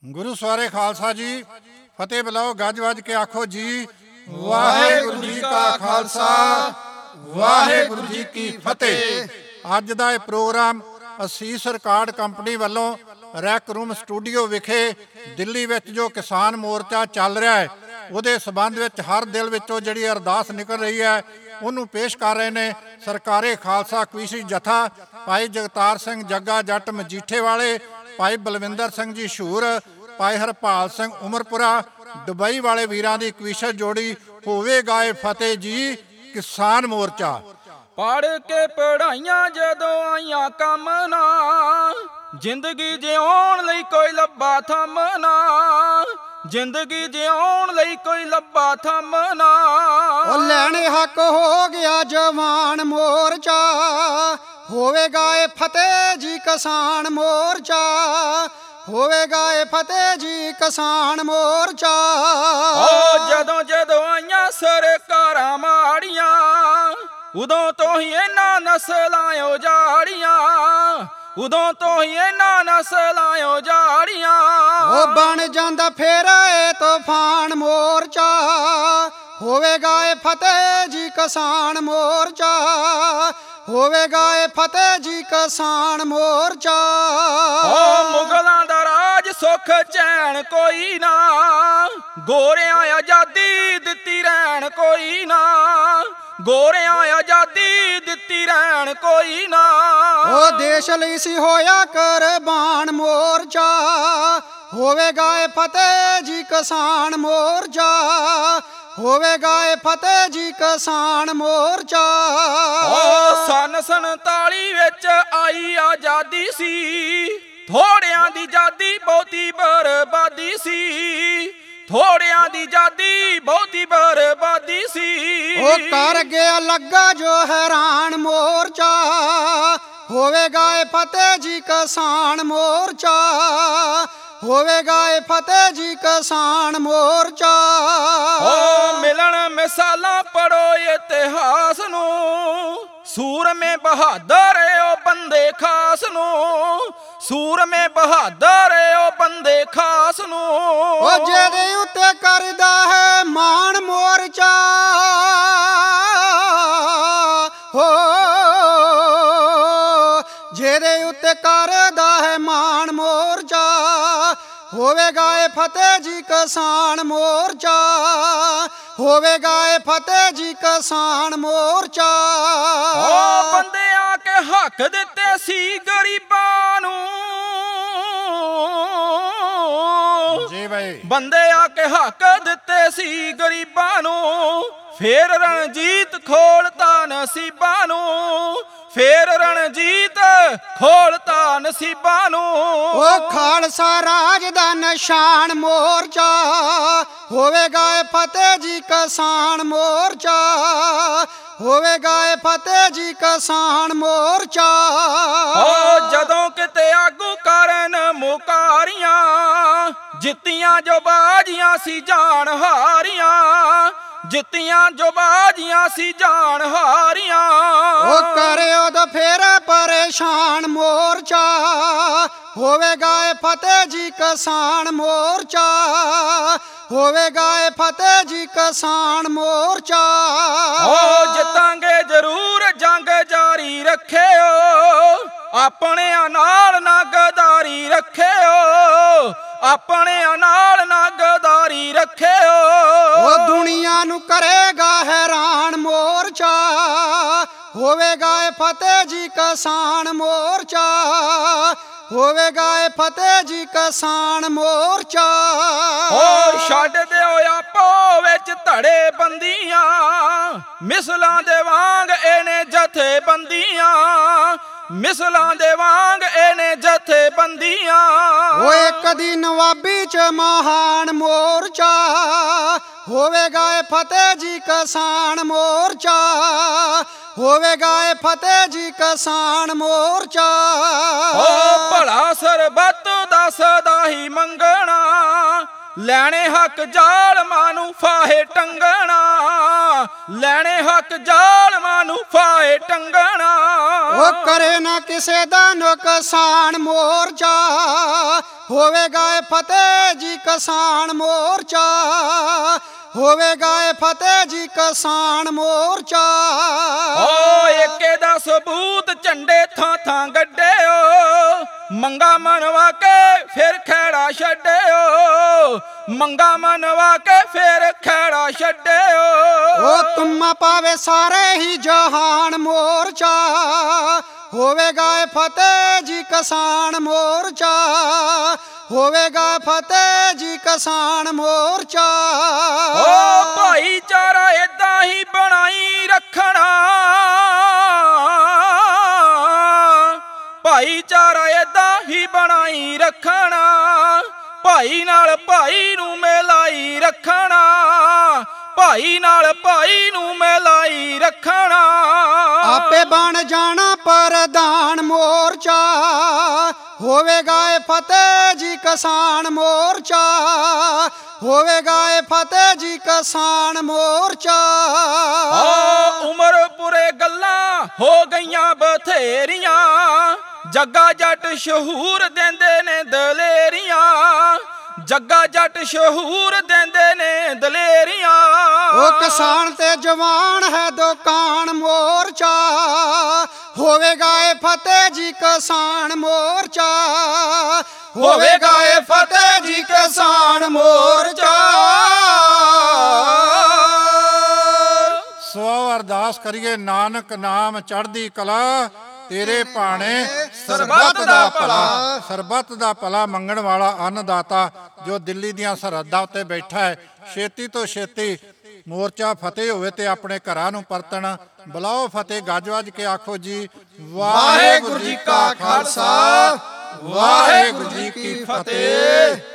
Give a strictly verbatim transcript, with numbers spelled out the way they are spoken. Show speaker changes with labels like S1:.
S1: ਗੁਰੂ ਸਵਾਰੇ ਖਾਲਸਾ ਜੀ, ਫਤਿਹ ਬੁਲਾਓ, ਗੱਜ ਵੱਜ ਕੇ ਆਖੋ ਜੀ ਵਾਹਿਗੁਰੂ ਜੀ ਕਾ ਖਾਲਸਾ, ਵਾਹਿਗੁਰੂ ਜੀ ਕੀ ਫਤਿਹ। ਅੱਜ ਦਾ ਇਹ ਪ੍ਰੋਗਰਾਮ ਅਸੀਸ ਰਿਕਾਰਡ ਕੰਪਨੀ ਵੱਲੋਂ ਰੈਕ ਰੂਮ ਸਟੂਡੀਓ ਵਿਖੇ ਦਿੱਲੀ ਵਿੱਚ ਜੋ ਕਿਸਾਨ ਮੋਰਚਾ ਚੱਲ ਰਿਹਾ ਹੈ ਉਹਦੇ ਸਬੰਧ ਵਿੱਚ ਹਰ ਦਿਲ ਵਿੱਚੋਂ ਜਿਹੜੀ ਅਰਦਾਸ ਨਿਕਲ ਰਹੀ ਹੈ ਉਹਨੂੰ ਪੇਸ਼ ਕਰ ਰਹੇ ਨੇ ਸਰਕਾਰੇ ਖਾਲਸਾ ਕਵੀਸ਼ੀ ਜਥਾ ਭਾਈ ਜਗਤਾਰ ਸਿੰਘ ਜੱਗਾ ਜੱਟ ਮਜੀਠੇ ਵਾਲੇ, ਭਾਈ ਬਲਵਿੰਦਰ ਸਿੰਘ ਜੀ ਸ਼ੂਰ, ਭਾਈ ਹਰਪਾਲ ਸਿੰਘ ਉਮਰਪੁਰਾ, ਦੁਬਈ ਵਾਲੇ ਵੀਰਾਂ ਦੀ ਕਵੀਸ਼ਰ ਜੋੜੀ ਹੋਵੇਗਾ ਏ ਫਤਿਹ ਜੀ। ਕਿਸਾਨ ਮੋਰਚਾ
S2: ਪੜ ਕੇ ਪੜਾਈਆਂ ਜਦੋਂ ਆਈਆਂ ਕੰਮ ਨਾ, ਜ਼ਿੰਦਗੀ ਜਿਉਣ ਲਈ ਕੋਈ ਲੱਭਾ ਥੰਮ ਨਾ, ਜ਼ਿੰਦਗੀ ਜਿਉਣ ਲਈ ਕੋਈ ਲੱਭਾ ਥੰਮ ਨਾ।
S3: ਉਹ ਲੈਣੇ ਹੱਕ ਹੋ ਗਿਆ ਜਵਾਨ ਮੋਰਚਾ, ਹੋਵੇਗਾ ਏ ਫਤਿਹ ਜੀ ਕਿਸਾਨ ਮੋਰਚਾ, ਹੋਵੇਗਾ ਏ ਫਤਿਹ ਜੀ ਕਿਸਾਨ ਮੋਰਚਾ।
S2: ਓ ਜਦੋਂ ਜਦੋਂ ਆਈਆਂ ਸਰਕਾਰਾਂ ਮਾੜੀਆਂ, ਉਦੋਂ ਤੋਂ ਹੀ ਇਹਨਾਂ ਨਸਲਾਂ ਉਜਾੜੀਆਂ, ਉਦੋਂ ਤੋਂ ਹੀ ਇਹਨਾਂ ਨਸਲਾਂ ਉਜਾੜੀਆਂ।
S3: ਉਹ ਬਣ ਜਾਂਦਾ ਫੇਰ ਏ ਤੂਫਾਨ ਮੋਰਚਾ, ਹੋਵੇਗਾ ਏ ਫਤਿਹ ਜੀ ਕਿਸਾਨ ਮੋਰਚਾ, ਹੋਵੇਗਾ ਏ ਫਤਿਹ ਜੀ ਕਿਸਾਨ ਮੋਰਚਾ।
S2: ਓ ਮੁਗਲਾਂ ਦਾ ਰਾਜ ਸੁੱਖ ਚੈਨ ਕੋਈ ਨਾ, ਗੋਰਿਆਂ ਆਜ਼ਾਦੀ ਦਿੱਤੀ ਰਹਿਣ ਕੋਈ ਨਾ, ਗੋਰਿਆਂ ਆਜ਼ਾਦੀ ਦਿੱਤੀ ਰਹਿਣ ਕੋਈ ਨਾ।
S3: ਉਹ ਦੇਸ਼ ਲਈ ਸੀ ਹੋਇਆ ਕੁਰਬਾਨ ਮੋਰਚਾ, ਹੋਵੇਗਾ ਏ ਫਤਿਹ ਜੀ ਕਿਸਾਨ ਮੋਰਚਾ, ਹੋਵੇਗਾ ਏ ਫਤਿਹ ਜੀ ਕਿਸਾਨ ਮੋਰਚਾ।
S2: ਓ ਸਨ ਸੰਤਾਲੀ ਵਿੱਚ ਆਈ ਆਜ਼ਾਦੀ ਸੀ, ਥੋੜਿਆਂ ਦੀ ਆਜ਼ਾਦੀ ਬਹੁਤੀ ਬਰਬਾਦੀ ਸੀ, ਥੋੜਿਆਂ ਦੀ ਆਜ਼ਾਦੀ ਬਹੁਤੀ ਬਰਬਾਦੀ ਸੀ।
S3: ਉਹ ਕਰ ਗਿਆ ਲੱਗਾ ਜੋ ਹੈਰਾਨ ਮੋਰਚਾ, ਹੋਵੇਗਾ ਏ ਫਤਿਹ ਜੀ ਕਿਸਾਨ ਮੋਰਚਾ, ਹੋਵੇਗਾ ਏ ਫਤਿਹ ਜੀ ਕਿਸਾਨ ਮੋਰਚਾ।
S2: ਓ ਮਿਲਣ ਮਿਸਾਲਾਂ ਪੜੋ ਇਤਿਹਾਸ ਨੂੰ, ਸੂਰਮੇ ਬਹਾਦਰ ਓ ਬੰਦੇ ਖਾਸ ਨੂੰ, ਸੂਰਮੇ ਬਹਾਦਰ ਓ ਬੰਦੇ ਖਾਸ ਨੂੰ।
S3: ਉਹ ਜਿਹਦੇ ਉੱਤੇ ਕਰਦਾ ਹੈ ਮਾਣ ਮੋਰਚਾ, ਹੋ ਜਿਹਦੇ ਉੱਤੇ ਕਰਦਾ ਹੈ ਮਾਣ ਮੋਰਚਾ, ਹੋਵੇਗਾ ਏ ਫਤਿਹ ਜੀ ਕਿਸਾਨ ਮੋਰਚਾ, ਹੋਵੇਗਾ ਏ ਫਤਿਹ ਜੀ ਕਿਸਾਨ ਮੋਰਚਾ।
S2: ਓ ਬੰਦਿਆਂ ਕੇ ਹੱਕ ਦਿੱਤੇ ਸੀ ਗਰੀਬਾਂ ਨੂੰ,
S1: ਜੀ ਬਾਈ,
S2: ਬੰਦਿਆਂ ਕੇ ਹੱਕ ਦਿੱਤੇ ਸੀ ਗਰੀਬਾਂ ਨੂੰ, ਫੇਰ ਰਣਜੀਤ ਖੋਲਤਾ ਨਸੀਬਾਂ ਨੂੰ, ਫੇਰ ਰਣਜੀਤ ਖੋਲਤਾ ਨਸੀਬਾਂ ਨੂੰ।
S3: ਉਹ ਖਾਲਸਾ ਰਾਜ ਦਾ ਨਿਸ਼ਾਨ ਮੋਰਚਾ, ਹੋਵੇਗਾ ਏ ਫਤਿਹ ਜੀ ਕਿਸਾਨ ਮੋਰਚਾ, ਹੋਵੇਗਾ ਏ ਫਤਿਹ ਜੀ ਕਿਸਾਨ ਮੋਰਚਾ।
S2: ਓ ਜਦੋਂ ਕਿਤੇ ਆਗੂ ਕਰਨ ਮੁਕਾਰੀਆਂ, ਜਿੱਤੀਆਂ ਜੋ ਬਾਜੀਆਂ ਸੀ ਜਾਣ ਹਾਰੀਆਂ, ਜਿੱਤੀਆਂ ਜੋ ਬਾਜੀਆਂ ਸੀ ਜਾਣ ਹਾਰੀਆਂ।
S3: ਉਹ ਕਰਿਓ ਦਾ ਫੇਰ ਪਰੇਸ਼ਾਨ ਮੋਰਚਾ, ਹੋਵੇਗਾ ਏ ਫਤਿਹ ਜੀ ਕਿਸਾਨ ਮੋਰਚਾ, ਹੋਵੇਗਾ ਏ ਫਤਿਹ ਜੀ ਕਿਸਾਨ ਮੋਰਚਾ।
S2: ਓ ਜਿੱਤਾਂਗੇ ਜ਼ਰੂਰ ਜੰਗ ਜਾਰੀ ਰੱਖਿਓ, ਆਪਣਿਆਂ ਨਾਲ ਨਾ ਗਦਾਰੀ ਰੱਖਿਓ, ਆਪਣਿਆਂ ਨਾਲ ਨਾ ਗਦਾਰੀ ਰੱਖਿਓ।
S3: ਉਹ ਦੁਨੀਆ ਨੂੰ ਕਰੇਗਾ ਹੈਰਾਨ ਮੋਰਚਾ, ਹੋਵੇਗਾ ਏ ਫਤਿਹ ਜੀ ਕਿਸਾਨ ਮੋਰਚਾ, ਹੋਵੇਗਾ ਏ ਫਤਿਹ ਜੀ ਕਿਸਾਨ ਮੋਰਚਾ।
S2: ਓ ਛੱਡ ਦਿਓ ਆਪੋ ਵਿੱਚ ਧੜੇ ਬੰਦੀਆਂ, ਮਿਸਲਾਂ ਦੇ ਵਾਂਗ ਇਹਨੇ ਜਥੇ ਬੰਦੀਆਂ, ਮਿਸਲਾਂ ਦੇ ਵਾਂਗ ਇਹਨੇ ਜਥੇ ਬੰਦੀਆਂ।
S3: ਓਏ ਕਦੀ ਨਵਾਬੀ ਚ ਮਹਾਨ ਮੋਰਚਾ, ਹੋਵੇਗਾ ਏ ਫਤਿਹ ਜੀ ਕਿਸਾਨ ਮੋਰਚਾ, ਹੋਵੇਗਾ ਏ ਫਤਿਹ ਜੀ ਕਿਸਾਨ ਮੋਰਚਾ।
S2: ਓ ਭਲਾ ਸਰਬੱਤ ਦਾ ਸਦਾ ਹੀ ਮੰਗਣਾ, ਲੈਣੇ ਹੱਕ ਜ਼ਾਲਮਾਂ ਨੂੰ ਫਾਹੇ ਟੰਗਣਾ, ਲੈਣੇ ਹੱਕ ਜ਼ਾਲਮਾਂ ਨੂੰ ਫਾਹੇ ਟੰਗਣਾ।
S3: ਉਹ ਕਰੇ ਨਾ ਕਿਸੇ ਦਾ ਨੁਕਸਾਨ ਮੋਰਚਾ, ਹੋਵੇਗਾ ਏ ਫਤਿਹ ਜੀ ਕਿਸਾਨ ਮੋਰਚਾ, ਹੋਵੇਗਾ ਏ ਫਤਿਹ ਜੀ ਕਿਸਾਨ ਮੋਰਚਾ।
S2: ਓ ਏਕੇ ਦਾ ਸਬੂਤ ਝੰਡੇ ਥਾਂ ਥਾਂ ਗੱਡਿਓ, ਮੰਗਾ ਮਨਵਾ ਕੇ ਫਿਰ ਖੈੜਾ ਛੱਡਿਓ, ਮੰਗਾ ਮਨਵਾ ਕੇ ਫਿਰ ਖੈੜਾ ਛੱਡਿਓ।
S3: ਓ ਤੁਮਾ ਪਾਵੇ ਸਾਰੇ ਹੀ ਜਹਾਨ ਮੋਰਚਾ, ਹੋਵੇਗਾ ਏ ਫਤਿਹ ਜੀ ਕਿਸਾਨ ਮੋਰਚਾ, ਹੋਵੇਗਾ ਫਤਿਹ ਜੀ ਕਿਸਾਨ ਮੋਰਚਾ।
S2: ਓ ਭਾਈਚਾਰਾ ਏਦਾਂ ਹੀ ਬਣਾਈ ਰੱਖਣਾ, ਭਾਈਚਾਰਾ ਏਦਾਂ ਹੀ ਬਣਾਈ ਰੱਖਣਾ, ਭਾਈ ਨਾਲ ਭਾਈ ਨੂੰ ਮਿਲਾਈ ਰੱਖਣਾ, ਭਾਈ ਨਾਲ ਭਾਈ ਨੂੰ ਮਿਲਾਈ ਰੱਖਣਾ।
S3: ਆਪੇ ਬਣ ਜਾਣਾ ਪ੍ਰਧਾਨ ਮੋਰਚਾ, ਹੋਵੇਗਾ ਏ ਫਤਿਹ ਜੀ ਕਿਸਾਨ ਮੋਰਚਾ, ਹੋਵੇਗਾ ਏ ਫਤਿਹ ਜੀ ਕਿਸਾਨ ਮੋਰਚਾ।
S2: ਓ ਉਮਰਪੁਰੇ ਗੱਲਾਂ ਹੋ ਗਈਆਂ ਬਥੇਰੀਆਂ, ਜੱਗਾ ਜੱਟ ਸ਼ਹੂਰ ਦਿੰਦੇ ਨੇ ਦਲੇਰੀਆਂ, ਜੱਗਾ ਜੱਟ ਸ਼ਹੂਰ ਦਿੰਦੇ ਨੇ ਦਲੇਰੀਆਂ।
S3: ਉਹ ਕਿਸਾਨ ਤੇ ਜਵਾਨ ਹੈ ਦੁਕਾਨ ਮੋਰਚਾ, ਹੋਵੇਗਾ ਏ ਫਤਿਹ ਜੀ ਕਿਸਾਨ ਮੋਰਚਾ, ਹੋਵੇਗਾ ਏ ਫਤਿਹ ਜੀ ਕਿਸਾਨ ਮੋਰਚਾ।
S1: ਸੋ ਅਰਦਾਸ ਕਰੀਏ ਨਾਨਕ ਨਾਮ ਚੜ੍ਹਦੀ ਕਲਾ, ਤੇਰੇ ਭਾਣੇ ਸਰਬੱਤ ਦਾ ਭਲਾ। ਸਰਬੱਤ ਦਾ ਭਲਾ ਮੰਗਣ ਵਾਲਾ ਅੰਨਦਾਤਾ ਜੋ ਦਿੱਲੀ ਦੀਆਂ ਸਰਹੱਦਾਂ ਉੱਤੇ ਬੈਠਾ ਹੈ, ਛੇਤੀ ਤੋਂ ਛੇਤੀ ਮੋਰਚਾ ਫਤਿਹ ਹੋਵੇ ਤੇ ਆਪਣੇ ਘਰਾਂ ਨੂੰ ਪਰਤਣ। ਬੁਲਾਓ ਫਤਿਹ, ਗੱਜ ਵੱਜ ਕੇ ਆਖੋ ਜੀ ਵਾਹਿਗੁਰੂ ਜੀ ਕਾ ਖਾਲਸਾ, ਵਾਹਿਗੁਰੂ ਜੀ ਕੀ ਫਤਿਹ।